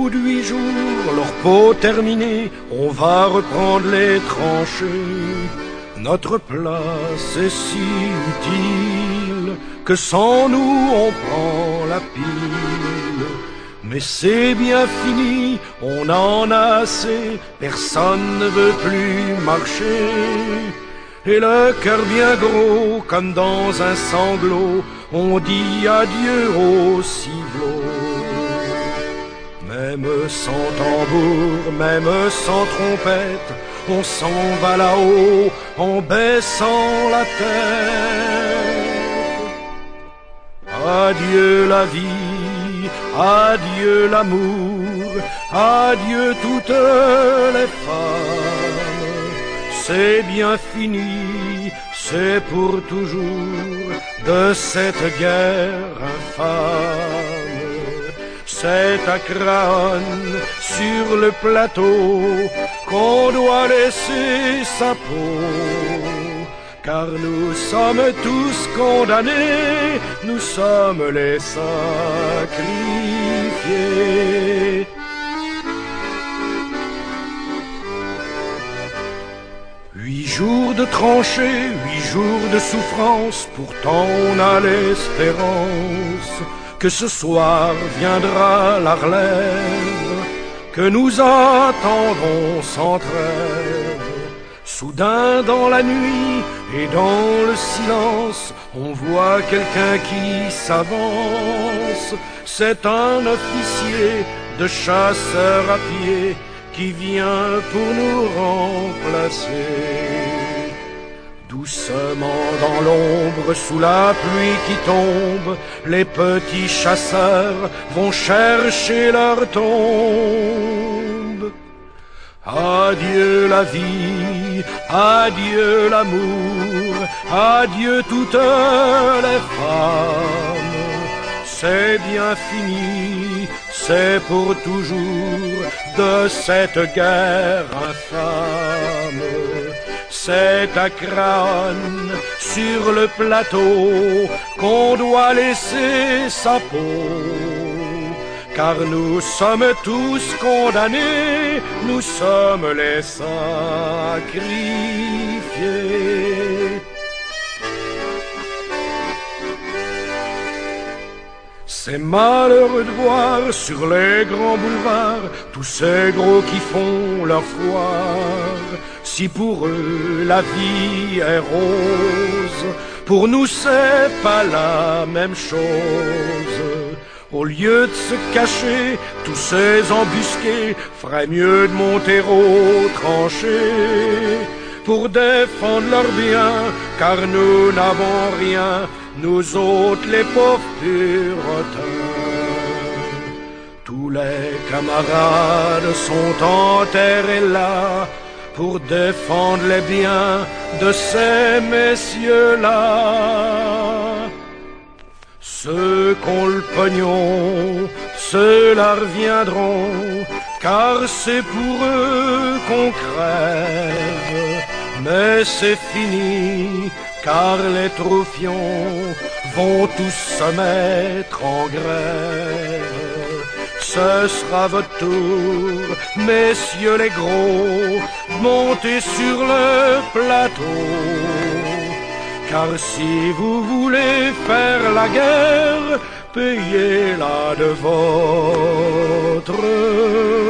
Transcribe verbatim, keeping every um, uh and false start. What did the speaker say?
bout de huit jours, leur peau terminée, on va reprendre les tranchées. Notre place est si utile que sans nous on prend la pile. Mais c'est bien fini, on en a assez, personne ne veut plus marcher. Et le cœur bien gros, comme dans un sanglot, on dit adieu au ciblot. Même sans tambour, même sans trompette, on s'en va là-haut en baissant la tête. Adieu la vie, adieu l'amour, adieu toutes les femmes. C'est bien fini, c'est pour toujours de cette guerre infâme. C'est à Craonne, sur le plateau, qu'on doit laisser sa peau. Car nous sommes tous condamnés, nous sommes les sacrifiés. Huit jours de tranchées, huit jours de souffrance, pourtant on a l'espérance que ce soir viendra la relève, que nous attendrons sans trêve. Soudain dans la nuit et dans le silence, on voit quelqu'un qui s'avance. C'est un officier de chasseurs à pied qui vient pour nous remplacer. Doucement dans l'ombre, sous la pluie qui tombe, les petits chasseurs vont chercher leur tombe. Adieu la vie, adieu l'amour, adieu toutes les femmes. C'est bien fini, c'est pour toujours de cette guerre infâme. C'est à Craonne, sur le plateau, qu'on doit laisser sa peau. Car nous sommes tous condamnés, nous sommes les sacrifiés. C'est malheureux de voir sur les grands boulevards tous ces gros qui font leur foire. Si pour eux la vie est rose, pour nous c'est pas la même chose. Au lieu de se cacher, tous ces embusqués feraient mieux de monter aux tranchées pour défendre leurs biens, car nous n'avons rien, nous autres les pauvres puritains. Tous les camarades sont enterrés là pour défendre les biens de ces messieurs-là. Ceux qu'ont le pognon, ceux-là reviendront, car c'est pour eux qu'on crève. Mais c'est fini, car les troufions vont tous se mettre en grève. Ce sera votre tour, messieurs les gros, montez sur le plateau. Car si vous voulez faire la guerre, payez-la de votre